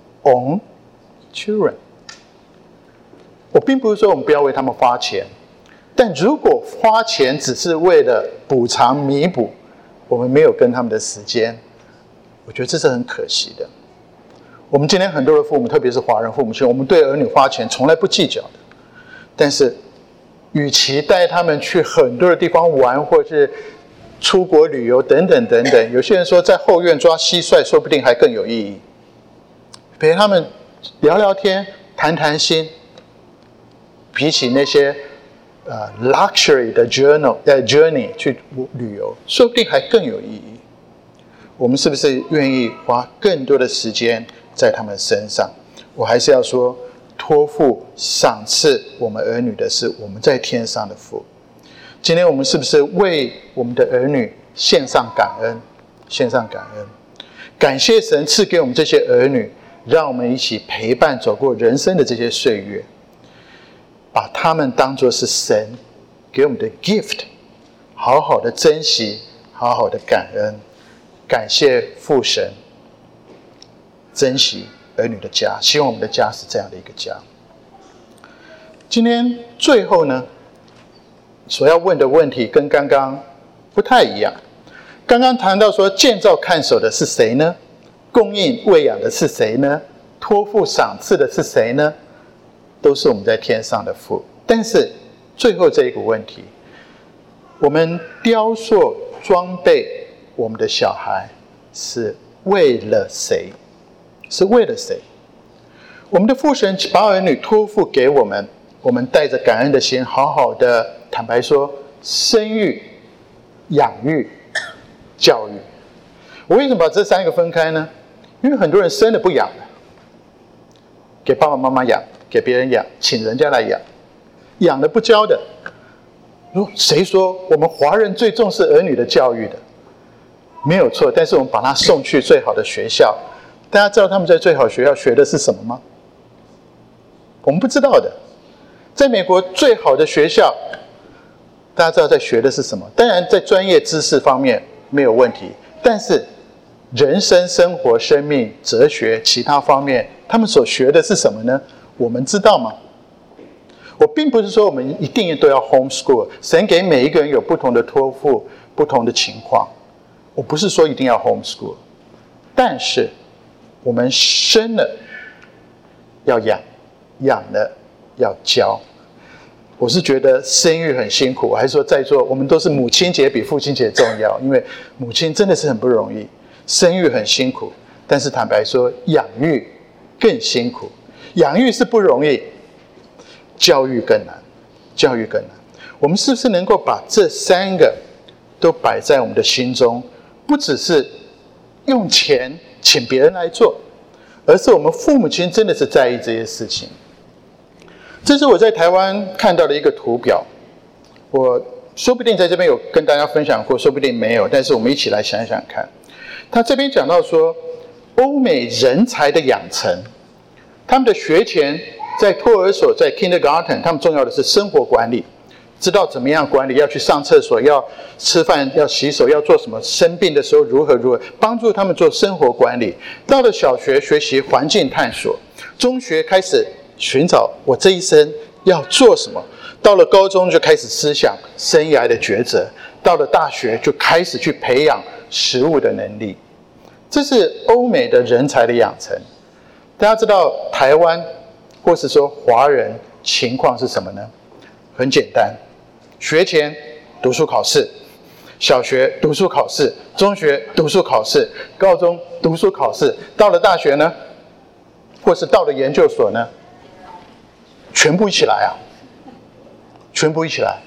on children。 我并不是说我们不要为他们花钱，但如果花钱只是为了补偿弥补我们没有跟他们的时间，我觉得这是很可惜的。我们今天很多的父母，特别是华人父母亲，我们对儿女花钱从来不计较的，但是与其带他们去很多的地方玩，或是出国旅游等等等等，有些人说在后院抓蟋蟀说不定还更有意义。陪他们聊聊天谈谈心，比起那些呃 luxury 的 journal 呃 journey 去旅游，说不定还更有意义。我们是不是愿意花更多的时间在他们身上？我还是要说，托付赏赐我们儿女的是我们在天上的父。今天我们是不是为我们的儿女献上感恩？献上感恩，感谢神赐给我们这些儿女，让我们一起陪伴走过人生的这些岁月，把他们当作是神给我们的 gift， 好好的珍惜，好好的感恩，感谢父神，珍惜儿女的家，希望我们的家是这样的一个家。今天最后呢，所要问的问题跟刚刚不太一样。刚刚谈到说，建造看守的是谁呢？供应喂养的是谁呢？托付赏赐的是谁呢？都是我们在天上的父。但是最后这一个问题，我们雕塑装备我们的小孩是为了谁？是为了谁？我们的父神把儿女托付给我们，我们带着感恩的心，好好的，坦白说，生育、养育、教育。我为什么把这三个分开呢？因为很多人生了不养了，给爸爸妈妈养，给别人养，请人家来养，养了不教的。谁说我们华人最重视儿女的教育的？没有错，但是我们把他送去最好的学校。大家知道他们在最好学校学的是什么吗？我们不知道的。在美国最好的学校，大家知道在学的是什么？当然在专业知识方面没有问题，但是人生、生活、生命、哲学其他方面，他们所学的是什么呢？我们知道吗？我并不是说我们一定都要 homeschool， 神给每一个人有不同的托付，不同的情况。我不是说一定要 homeschool， 但是我们生了要养，养了要教。我是觉得生育很辛苦，我还说在座我们都是母亲节比父亲节重要，因为母亲真的是很不容易，生育很辛苦，但是坦白说养育更辛苦。养育是不容易，教育更难，教育更难。我们是不是能够把这三个都摆在我们的心中，不只是用钱请别人来做，而是我们父母亲真的是在意这些事情。这是我在台湾看到的一个图表，我说不定在这边有跟大家分享过，说不定没有，但是我们一起来想想看。他这边讲到说，欧美人才的养成，他们的学前在托儿所，在 kindergarten， 他们重要的是生活管理，知道怎么样管理，要去上厕所，要吃饭，要洗手，要做什么，生病的时候如何如何，帮助他们做生活管理。到了小学学习环境探索，中学开始寻找我这一生要做什么，到了高中就开始思想生涯的抉择，到了大学就开始去培养实务的能力。这是欧美的人才的养成。大家知道台湾或是说华人情况是什么呢？很简单，学前读书考试，小学读书考试，中学读书考试，高中读书考试，到了大学呢，或是到了研究所呢，全部一起来啊，全部一起来。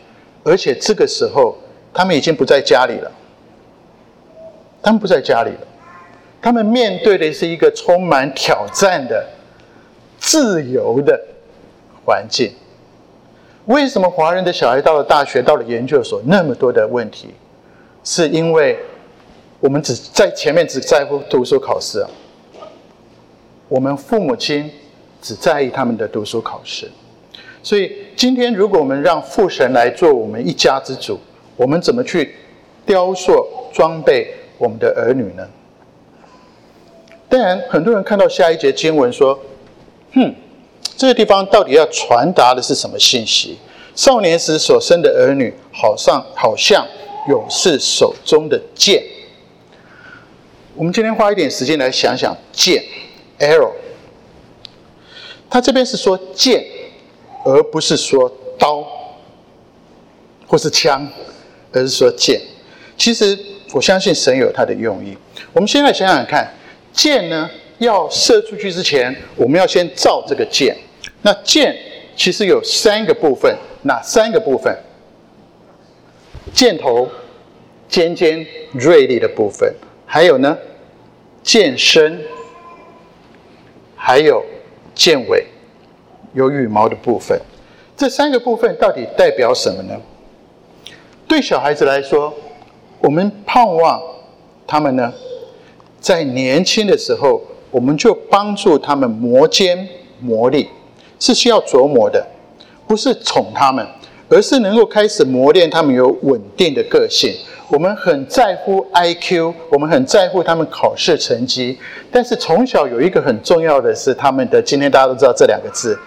而且这个时候他们已经不在家里了，他们不在家里了，他们面对的是一个充满挑战的自由的环境。为什么华人的小孩到了大学，到了研究所，那么多的问题？是因为我们只在前面只在乎读书考试啊，我们父母亲只在意他们的读书考试。所以今天如果我们让父神来做我们一家之主，我们怎么去雕塑装备我们的儿女呢？当然很多人看到下一节经文说，哼，这个地方到底要传达的是什么信息？少年时所生的儿女好像好像勇士手中的剑。我们今天花一点时间来想想剑 arrow， 他这边是说剑，而不是说刀或是枪，而是说剑。其实我相信神有他的用意。我们现在想想看，箭呢要射出去之前，我们要先造这个箭。那箭其实有三个部分，哪三个部分？箭头尖尖锐利的部分，还有呢箭身，还有箭尾有羽毛的部分。这三个部分到底代表什么呢？对小孩子来说，我们盼望他们呢在年轻的时候，我们就帮助他们磨尖磨砺，是需要琢磨的，不是宠他们，而是能够开始磨练他们有稳定的个性。我们很在乎 I Q， 我们很在乎他们考试成绩，但是从小有一个很重要的是他们的，今天大家都知道这两个字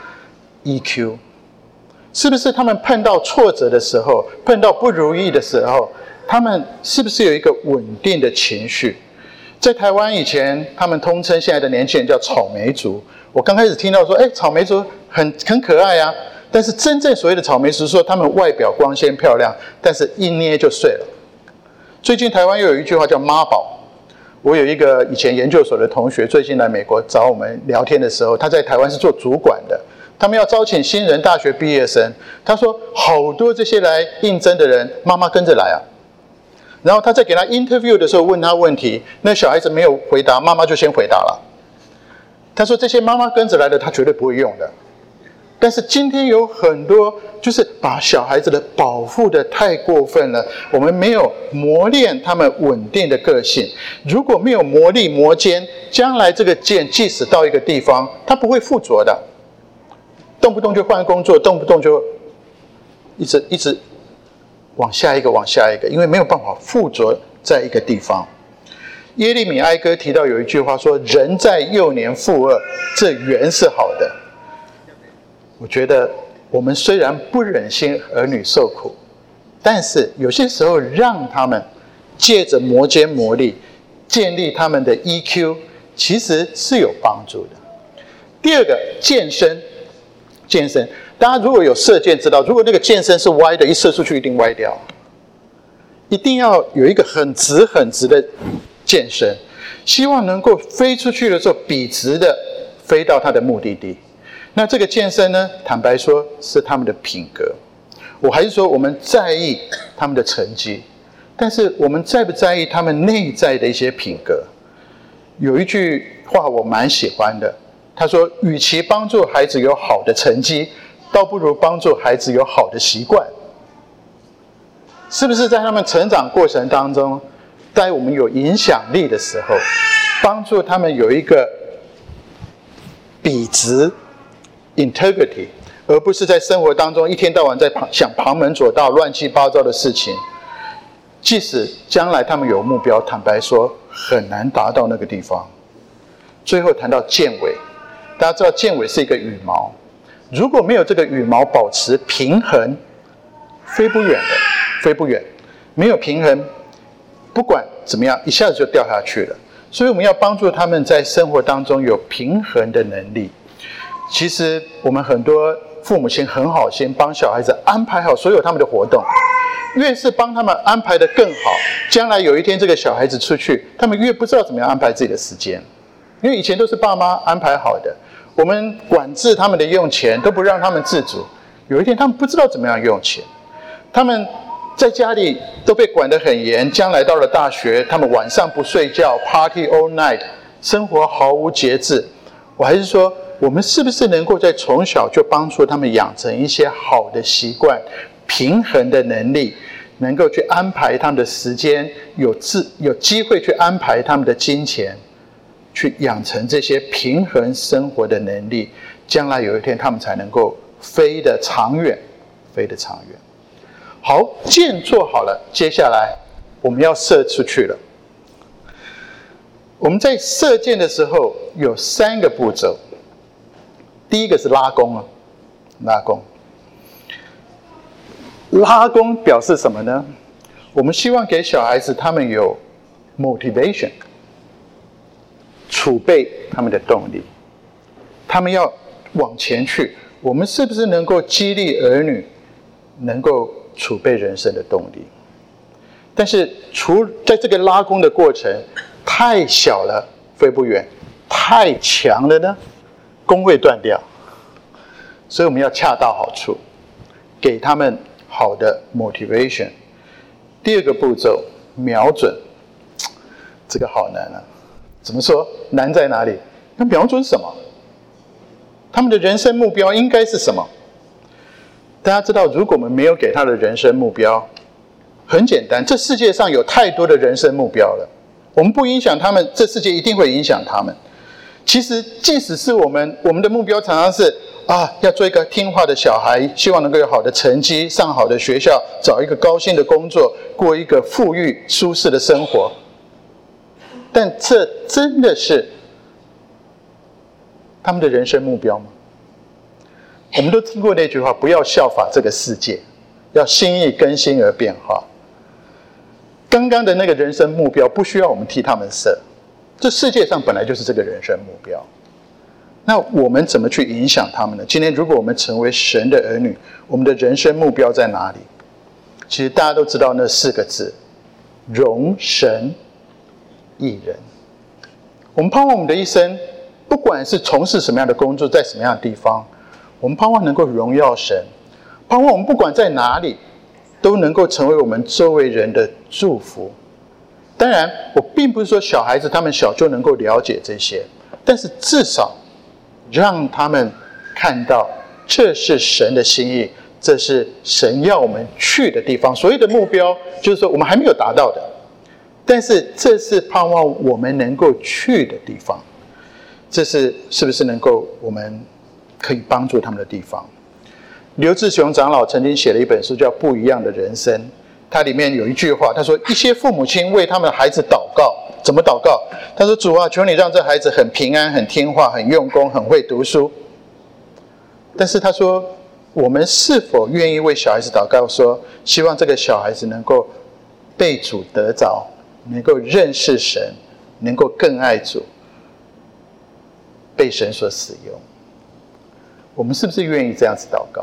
E Q， 是不是他们碰到挫折的时候，碰到不如意的时候，他们是不是有一个稳定的情绪？在台湾以前，他们通称现在的年轻人叫草莓族。我刚开始听到说，哎，草莓族很很可爱啊，但是真正所谓的草莓族说他们外表光鲜漂亮，但是一捏就碎了。最近台湾又有一句话叫妈宝。我有一个以前研究所的同学，最近来美国找我们聊天的时候，他在台湾是做主管的，他们要招请新人大学毕业生，他说好多这些来应征的人，妈妈跟着来啊。然后他在给他 interview 的时候问他问题，那小孩子没有回答，妈妈就先回答了。他说这些妈妈跟着来的，他绝对不会用的。但是今天有很多就是把小孩子的保护的太过分了，我们没有磨练他们稳定的个性。如果没有磨砺磨尖，将来这个剑即使到一个地方，它不会附着的，动不动就换工作，动不动就一直一直往下一个往下一个，因为没有办法附着在一个地方。耶利米哀歌提到有一句话说，人在幼年负恶，这原是好的。我觉得我们虽然不忍心儿女受苦，但是有些时候让他们借着磨尖磨砺，建立他们的 E Q， 其实是有帮助的。第二个，健身，健身，大家如果有射箭知道，如果那个箭身是歪的，一射出去一定歪掉。一定要有一个很直很直的箭身，希望能够飞出去的时候笔直的飞到它的目的地。那这个健身呢，坦白说是他们的品格。我还是说我们在意他们的成绩，但是我们在不在意他们内在的一些品格？有一句话我蛮喜欢的，他说与其帮助孩子有好的成绩，倒不如帮助孩子有好的习惯。是不是在他们成长过程当中，在我们有影响力的时候，帮助他们有一个笔直 integrity， 而不是在生活当中一天到晚在想旁门左道乱七八糟的事情。即使将来他们有目标，坦白说很难达到那个地方。最后谈到箭尾，大家知道箭尾是一个羽毛，如果没有这个羽毛保持平衡，飞不远的，飞不远。没有平衡，不管怎么样，一下子就掉下去了。所以我们要帮助他们在生活当中有平衡的能力。其实我们很多父母亲很好心，帮小孩子安排好所有他们的活动，越是帮他们安排得更好，将来有一天这个小孩子出去，他们越不知道怎么样安排自己的时间。因为以前都是爸妈安排好的，我们管制他们的用钱，都不让他们自主，有一天他们不知道怎么样用钱。 他们在家里都被管得很严，将来到了大学，他们晚上不睡觉 ，party all night， 生活毫无节制。我还是说，我们是不是能够在从小就帮助他们养成一些好的习惯、平衡的能力，能够去安排他们的时间，有自有机会去安排他们的金钱，去养成这些平衡生活的能力，将来有一天他们才能够飞得长远，飞得长远。好，箭做好了，接下来我们要射出去了。我们在射箭的时候有三个步骤，第一个是拉弓啊，拉弓。拉弓表示什么呢？我们希望给小孩子他们有 motivation， 储备他们的动力，他们要往前去。我们是不是能够激励儿女能够储备人生的动力？但是除在这个拉弓的过程，太小了飞不远，太强了呢，弓会断掉。所以我们要恰到好处，给他们好的 motivation。第二个步骤，瞄准，这个好难啊！怎么说？难在哪里？那瞄准什么？他们的人生目标应该是什么？大家知道，如果我们没有给他的人生目标，很简单，这世界上有太多的人生目标了。我们不影响他们，这世界一定会影响他们。其实，即使是我们，我们的目标常常是啊，要做一个听话的小孩，希望能够有好的成绩，上好的学校，找一个高薪的工作，过一个富裕舒适的生活。但这真的是他们的人生目标吗？我们都听过那句话，不要效法这个世界，要心意更新而变化。刚刚的那个人生目标不需要我们替他们设，这世界上本来就是这个人生目标。那我们怎么去影响他们呢？今天如果我们成为神的儿女，我们的人生目标在哪里？其实大家都知道那四个字：荣神益人。我们盼望我们的一生，不管是从事什么样的工作，在什么样的地方，我们盼望能够荣耀神，盼望我们不管在哪里，都能够成为我们周围人的祝福。当然，我并不是说小孩子他们小就能够了解这些，但是至少让他们看到这是神的心意，这是神要我们去的地方。所谓的目标，就是说我们还没有达到的，但是这是盼望我们能够去的地方。这是是不是能够我们可以帮助他们的地方？刘志雄长老曾经写了一本书叫《不一样的人生》，它里面有一句话，他说：一些父母亲为他们的孩子祷告，怎么祷告？他说：主啊，求你让这孩子很平安、很听话、很用功、很会读书。但是他说，我们是否愿意为小孩子祷告，说希望这个小孩子能够被主得着，能够认识神，能够更爱主，被神所使用？我们是不是愿意这样子祷告？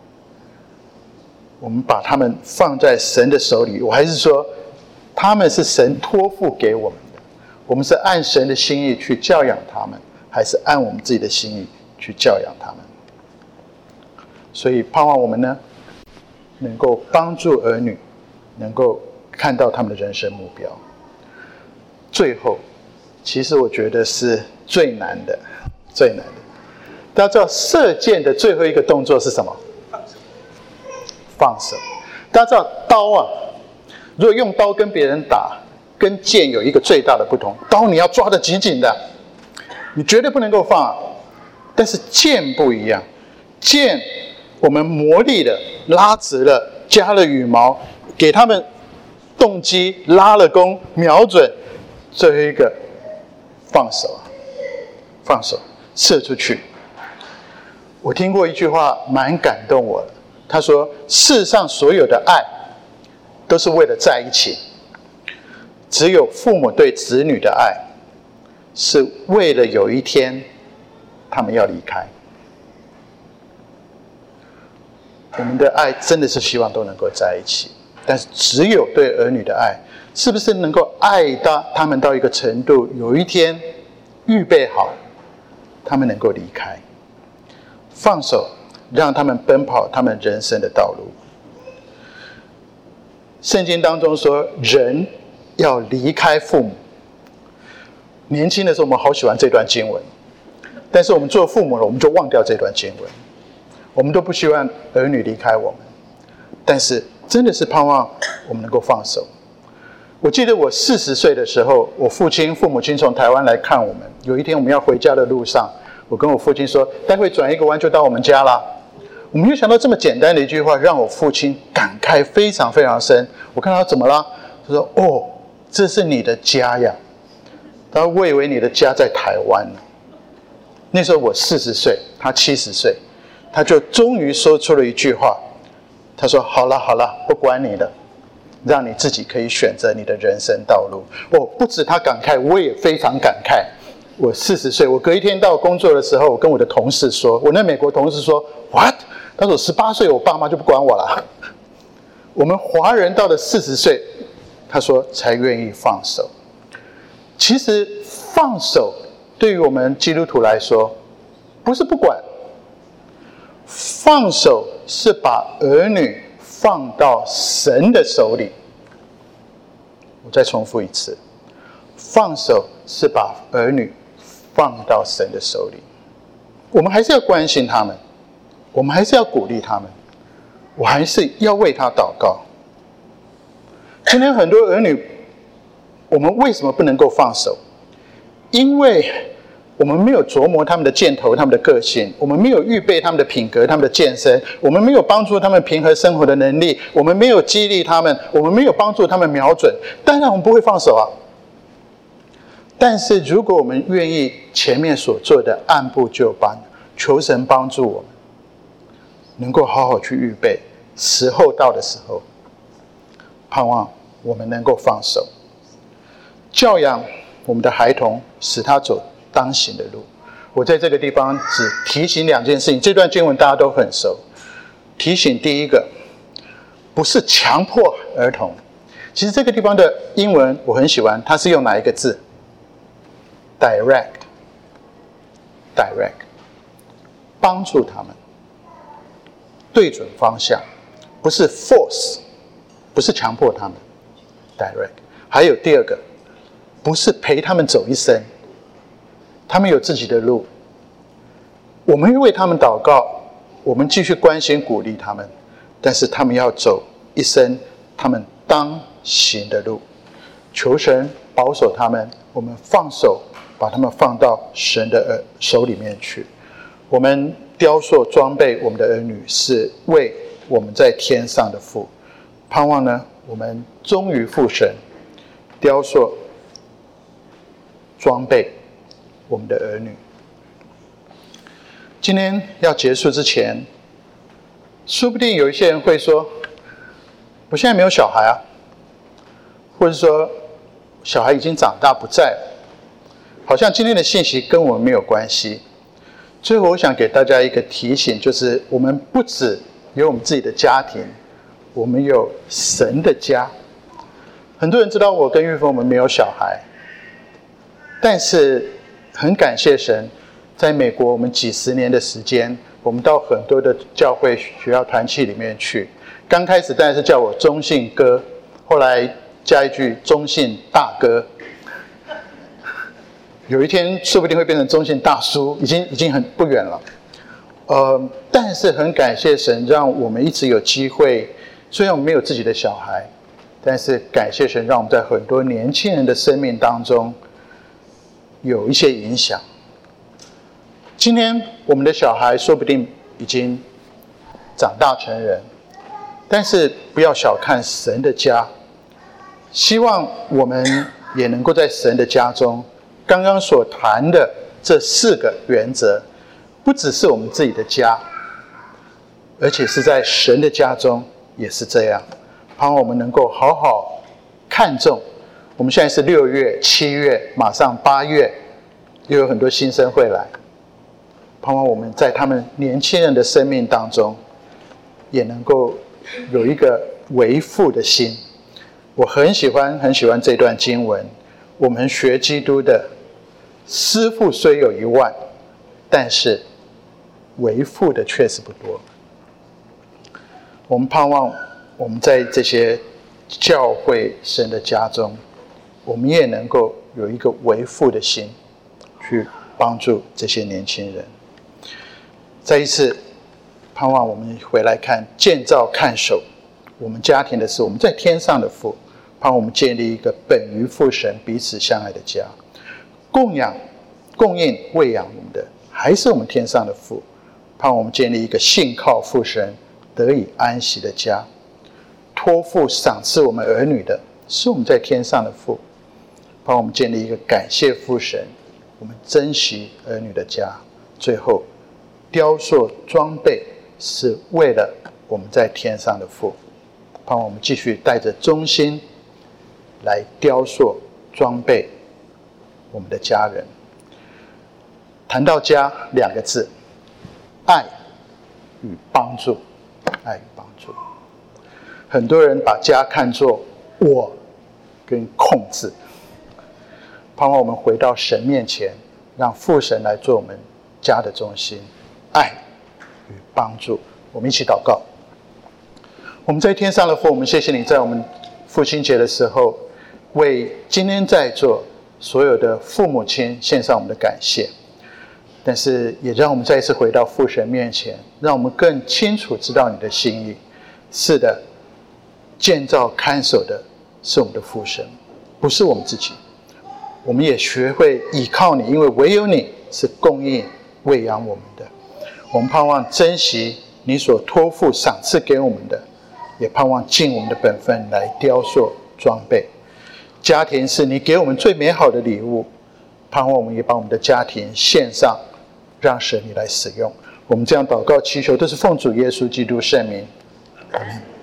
我们把他们放在神的手里，我还是说他们是神托付给我们的，我们是按神的心意去教养他们，还是按我们自己的心意去教养他们？所以盼望我们呢，能够帮助儿女能够看到他们的人生目标。最后，其实我觉得是最难的，最难的。大家知道射箭的最后一个动作是什么？放手。大家知道刀啊，如果用刀跟别人打，跟剑有一个最大的不同，刀你要抓得紧紧的，你绝对不能够放啊。但是剑不一样，剑我们磨砺了、拉直了、加了羽毛，给他们动机、拉了弓、瞄准，最后一个放手，放手射出去。我听过一句话，蛮感动我的。他说：世上所有的爱都是为了在一起，只有父母对子女的爱是为了有一天他们要离开。我们的爱真的是希望都能够在一起，但是只有对儿女的爱，是不是能够爱到他们到一个程度，有一天预备好他们能够离开，放手让他们奔跑他们人生的道路。 圣经当中说人要离开父母。年轻的时候我们好喜欢这段经文，但是我们做父母了，我们就忘掉这段经文。我们都不希望儿女离开我们，但是真的是盼望我们能够放手。我记得我四十岁的时候，我父亲父母亲从台湾来看我们，有一天我们要回家的路上，我跟我父亲说，待会转一个弯就到我们家啦。我没有想到这么简单的一句话让我父亲感慨非常非常深。我看他怎么了，他说，哦，这是你的家呀。他说，我以为你的家在台湾呢。那时候我四十岁，他七十岁，他就终于说出了一句话，他说，好了好了，不管你了，让你自己可以选择你的人生道路。哦，不止他感慨，我也非常感慨。我四十岁，我隔一天到工作的时候，我跟我的同事说，我那美国同事说 ，What？ 他说十八岁，我爸妈就不管我了。我们华人到了四十岁，他说才愿意放手。其实放手对于我们基督徒来说，不是不管，放手是把儿女放到神的手里。我再重复一次，放手是把儿女放到神的手里。我们还是要关心他们，我们还是要鼓励他们，我还是要为他祷告。今天很多儿女，我们为什么不能够放手？因为我们没有琢磨他们的箭头，他们的个性，我们没有预备他们的品格，他们的健身，我们没有帮助他们平衡生活的能力，我们没有激励他们，我们没有帮助他们瞄准，当然我们不会放手啊。但是如果我们愿意前面所做的按部就班，求神帮助我们能够好好去预备，时候到的时候，盼望我们能够放手，教养我们的孩童，使他走当行的路。我在这个地方只提醒两件事情，这段经文大家都很熟。提醒第一个，不是强迫儿童。其实这个地方的英文我很喜欢，它是用哪一个字？ direct direct 帮助他们对准方向，不是 force， 不是强迫他们 direct。 还有第二个，不是陪他们走一生，他们有自己的路，我们会为他们祷告，我们继续关心鼓励他们，但是他们要走一生他们当行的路。求神保守他们，我们放手把他们放到神的手里面去。我们雕塑装备我们的儿女，是为我们在天上的父。盼望呢，我们忠于父神，雕塑装备我们的儿女。今天要结束之前，说不定有一些人会说，我现在没有小孩啊，或者说小孩已经长大不在了，好像今天的信息跟我们没有关系。最后我想给大家一个提醒，就是我们不只有我们自己的家庭，我们有神的家。很多人知道我跟玉峰我们没有小孩，但是很感谢神，在美国我们几十年的时间，我们到很多的教会学校团契里面去。刚开始当然是叫我中信哥，后来加一句中信大哥，有一天说不定会变成中信大叔，已经已经很不远了。呃，但是很感谢神，让我们一直有机会，虽然我们没有自己的小孩，但是感谢神，让我们在很多年轻人的生命当中有一些影响。今天我们的小孩说不定已经长大成人，但是不要小看神的家。希望我们也能够在神的家中，刚刚所谈的这四个原则，不只是我们自己的家，而且是在神的家中也是这样。盼望我们能够好好看重。我们现在是六月、七月，马上八月，又有很多新生会来。盼望我们在他们年轻人的生命当中，也能够有一个为父的心。我很喜欢很喜欢这段经文，我们学基督的，师父虽有一万，但是为父的确实不多。我们盼望我们在这些教会神的家中，我们也能够有一个为父的心，去帮助这些年轻人。再一次盼望我们回来看建造看守我们家庭的是我们在天上的父，盼望我们建立一个本于父神彼此相爱的家。供养供应喂养我们的还是我们天上的父，盼望我们建立一个信靠父神得以安息的家。托付赏赐我们儿女的是我们在天上的父，帮我们建立一个感谢父神，我们珍惜儿女的家。最后雕塑装备是为了我们在天上的父，帮我们继续带着忠心来雕塑装备我们的家人。谈到家两个字，爱与帮助，爱与帮助。很多人把家看作我跟控制，盼望我们回到神面前，让父神来做我们家的中心。爱与帮助，我们一起祷告。我们在天上的父，我们谢谢你在我们父亲节的时候，为今天在座所有的父母亲献上我们的感谢，但是也让我们再一次回到父神面前，让我们更清楚知道你的心意。是的，建造看守的是我们的父神，不是我们自己。我们也学会倚靠你，因为唯有你是供应喂养我们的。我们盼望珍惜你所托付赏赐给我们的，也盼望尽我们的本分来雕塑装备。家庭是你给我们最美好的礼物，盼望我们也把我们的家庭献上，让神你来使用。我们这样祷告祈求，都是奉主耶稣基督圣名。阿们。